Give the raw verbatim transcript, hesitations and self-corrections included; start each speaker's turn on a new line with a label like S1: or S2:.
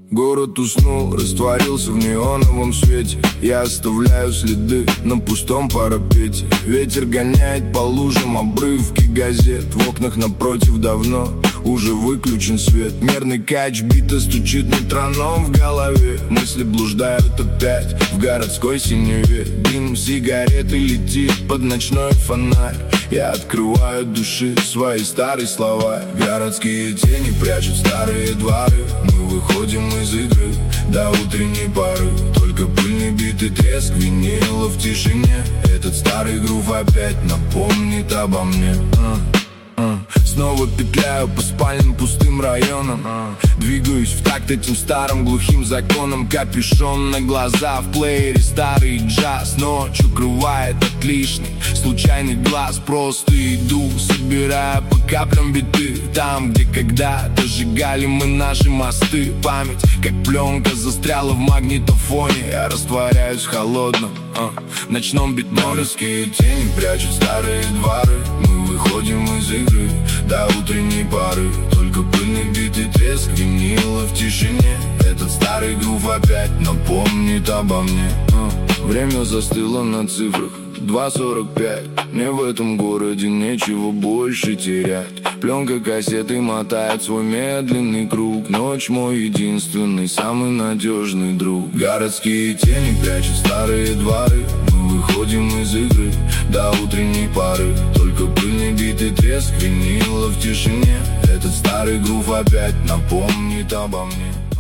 S1: Город уснул, растворился в неоновом свете. Я оставляю следы на пустом парапете. Ветер гоняет по лужам обрывки газет. В окнах напротив давно уже выключен свет. Мерный кач бита стучит метроном в голове. Мысли блуждают опять в городской синеве. Дым сигареты летит под ночной фонарь. Я открываю от души свои старые слова. Городские тени прячут старые дворы. Мы выходим из игры до утренней поры. Только пыльный битый треск винила в тишине. Этот старый грув опять напомнит обо мне. Снова петляю по спальным пустым районам. Двигаюсь в такт этим старым глухим законам. Капюшон на глаза, в плеере старый джаз. Ночь укрывает от лишних случайный глаз. Просто иду, собирая по каплям биты. Там, где когда-то сжигали мы наши мосты. Память, как пленка, застряла в магнитофоне. Я растворяюсь в холодном а, ночном бетоне. Городские тени прячут старые дворы. Мы выходим из игры до утренней поры. Только пыльный битый треск винила в тишине. Этот старый грув опять напомнит обо мне. Время застыло на цифрах два сорок пять. Мне в этом городе нечего больше терять. Пленка кассеты мотает свой медленный круг. Ночь мой единственный, самый надежный друг. Городские тени прячут старые дворы. Мы выходим из игры до утренней поры. Только пыльный битый треск винила в тишине. Этот старый грув опять напомнит обо мне.